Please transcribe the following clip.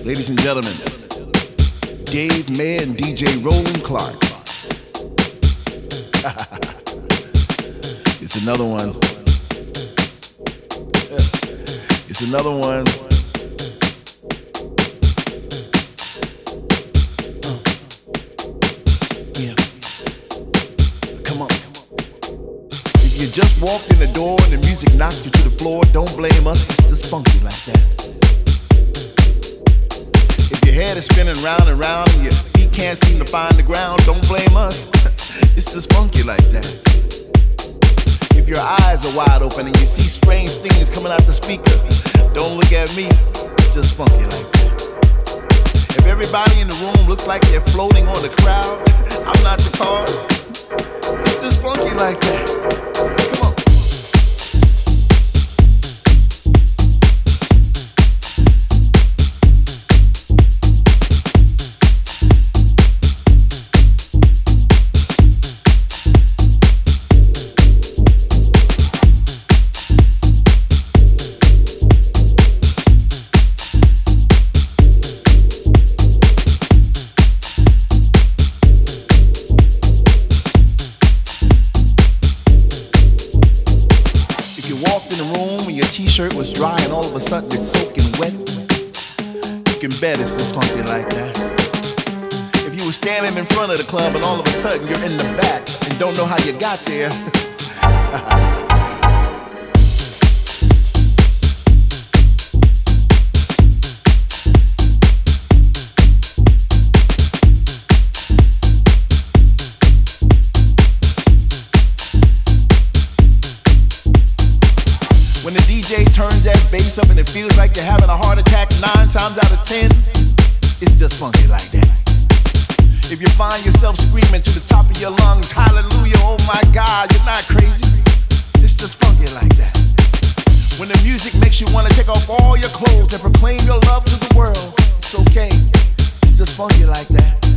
Ladies and gentlemen, Dave Mayer and DJ Roland Clark. It's another one. It's another one. Yeah. Come on. If you just walked in the door and the music knocked you to the floor, don't blame us. It's just funky like that. If your head is spinning round and round and your feet can't seem to find the ground, don't blame us. It's just funky like that. If your eyes are wide open and you see strange things coming out the speaker, don't look at me. It's just funky like that. If everybody in the room looks like they're floating on the crowd, I'm not the cause. It's just funky like that. Come on. T-shirt was dry and all of a sudden it's soaking wet, you can bet it's just funky like that. If you were standing in front of the club and all of a sudden you're in the back and don't know how you got there, when the DJ turns that bass up and it feels like you're having a heart attack 9 times out of 10, it's just funky like that. If you find yourself screaming to the top of your lungs, hallelujah, oh my God, you're not crazy. It's just funky like that. When the music makes you want to take off all your clothes and proclaim your love to the world, it's okay. It's just funky like that.